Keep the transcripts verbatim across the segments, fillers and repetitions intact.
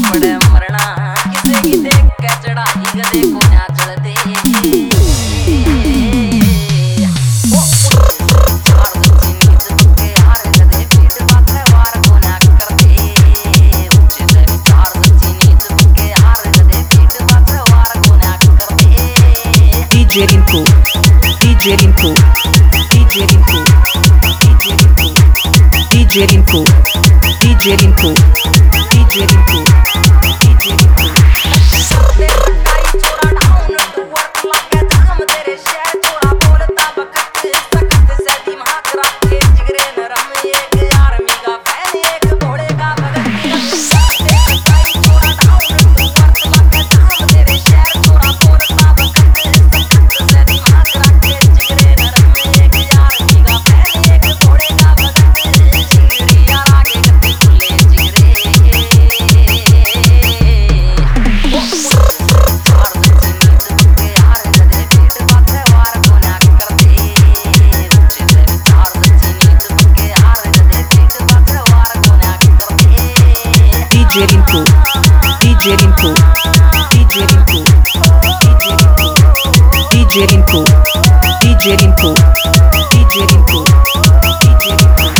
पड़े मरना किसे की देख के चढ़ाई गधे को ना चढ़ते D J Rinku, D J Rinku, D J Rinku, D J Rinku, D J Rinku, D J Rinku, D J Rinku. D J Rinku, D J Rinku, D J Rinku, D J Rinku, D J Rinku, D J Rinku, D J Rinku.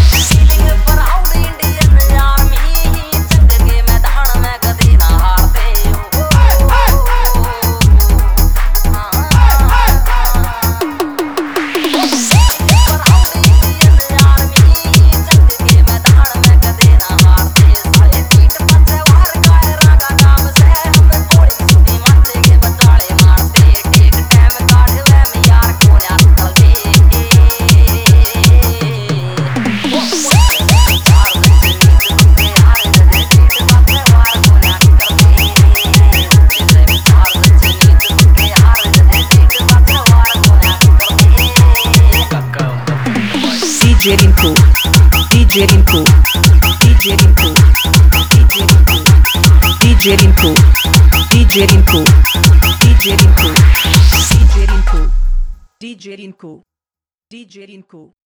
D J Rinku, D J Rinku, D J Rinku, D J Rinku, D J Rinku, D J Rinku, D J Rinku, D J Rinku, D J Rinku.